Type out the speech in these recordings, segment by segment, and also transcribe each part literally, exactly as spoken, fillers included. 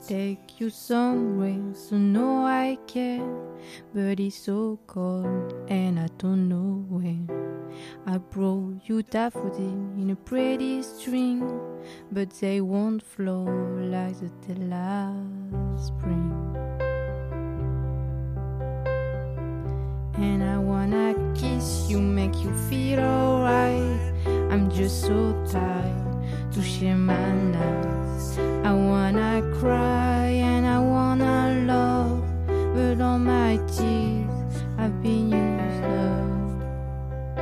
take you somewhere, so no I can, but it's so cold and I don't know when. I brought you daffodil in a pretty string, but they won't flow like the did last spring. And I wanna kiss you, make you feel alright. I'm just so tired to share my nights. I wanna cry and I wanna love, but all my tears have been used up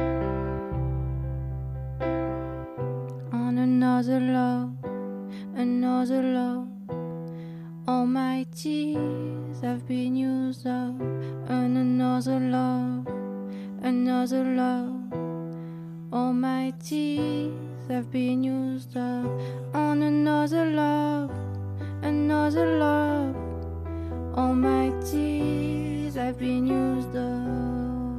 on another love, another love. All my tears have been used up on another love, another love. All my tears have been used up on another love, another love. All my tears have been used up.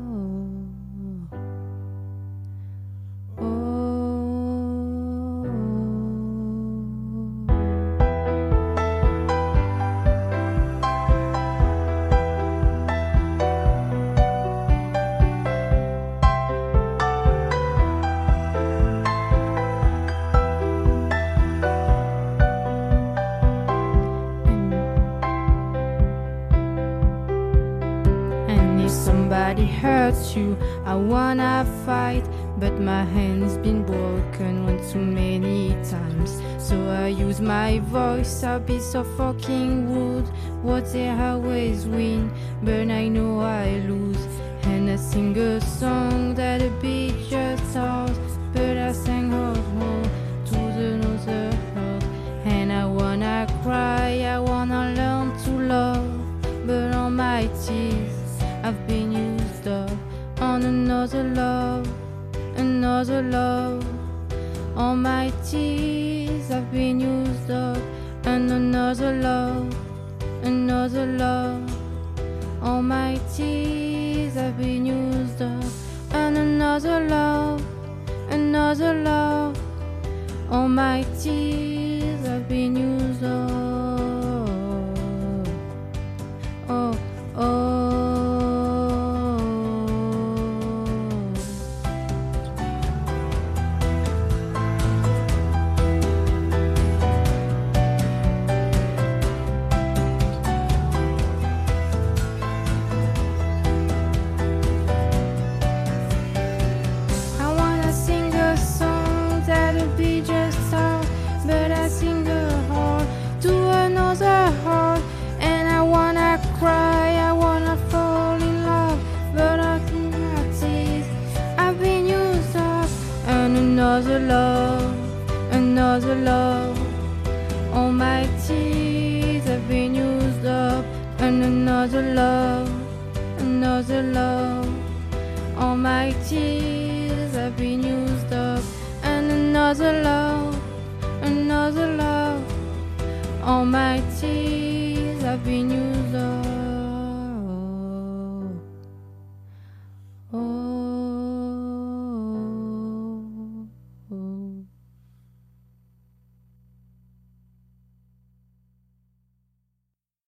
Somebody hurts you, I wanna fight, but my hand's been broken one too many times. So I use my voice, I'll be so fucking rude. What they always win, but I know I lose. And I sing a song that a beat just ours, but I sang hard more to the other heart. And I wanna cry, I wanna learn to love, but all my tears I've been used up on another love, another love. All my tears have been used up on another love, another love. All my tears have been used up on another love, another love. All my tears have been used up. Oh, oh. Another love, another love. All my tears have been used up. And another love, another love. All my tears have been used up. And another love, another love. All my tears have been used up.